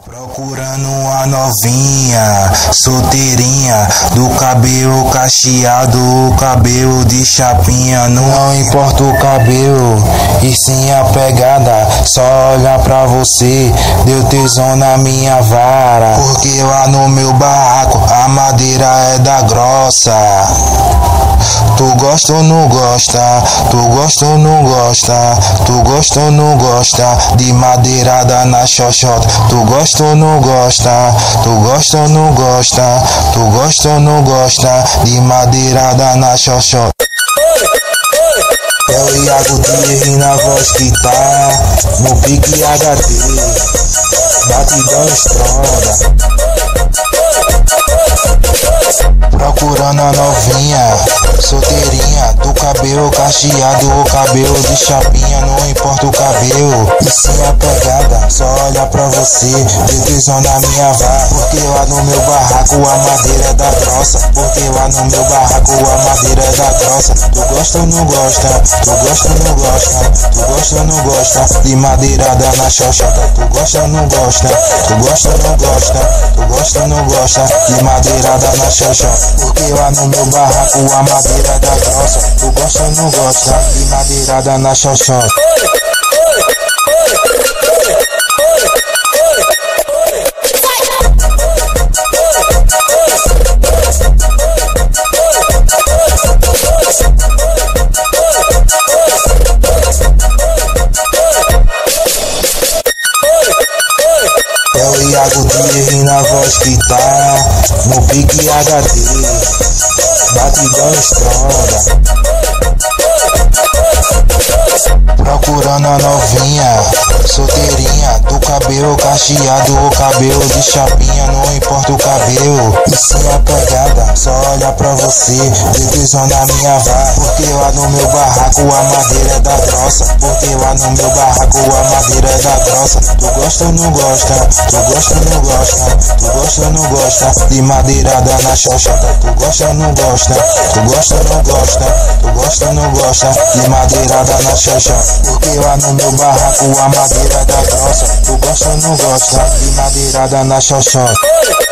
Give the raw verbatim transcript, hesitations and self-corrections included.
Procurando uma novinha, solteirinha, do cabelo cacheado, cabelo de chapinha. Não importa o cabelo, e sim a pegada. Só olhar pra você, deu tesão na minha vara. Porque lá no meu barraco, a madeira é da grossa. Tu gosta ou não gosta? Tu gosta ou não gosta? Tu gosta ou não gosta de madeirada na xoxota? Tu gosta ou não gosta? Tu gosta ou não gosta? Tu gosta ou não gosta de madeirada na xoxota? É o Iago Thierry na voz que tá no pique H D, batidão estronda. Procurando a novinha, solteirinha, do cabelo cacheado ou cabelo de chapinha. Não importa o cabelo, e sim a pegada. Só olha pra você, deu tesão na minha vara. Porque lá no meu barraco a madeira é da grossa. Porque lá no meu barraco a madeira é da grossa. Tu gosta ou não gosta? Tu gosta ou não gosta? Tu gosta ou não gosta de madeirada na xoxota? Tu gosta ou não gosta? Tu gosta ou não gosta? Tu gosta ou não gosta de madeirada na xoxota? Porque lá no meu barraco a madeira é da grossa. Tu gosta ou não gosta de madeirada na xoxota? É o Iago Thierry na voz que tá no pique H D, batidão estronda. Procurando a novinha, solteirinha, do cabelo cacheado ou cabelo de chapinha. Não importa o cabelo, e sim a pegada. Só olha pra você, deu tesão na minha vara. Porque lá no meu barraco a madeira é da grossa. Porque lá no meu barraco a madeira é da grossa. Tu gosta ou não gosta? Tu gosta ou não gosta? Tu gosta ou não gosta de madeirada na xoxota? Tu gosta ou não gosta? Tu gosta ou não gosta? Tu gosta ou não gosta de madeirada na xoxota? Porque lá no meu barraco a madeira é da grossa. Tu gosta ou não gosta de madeirada na xoxota?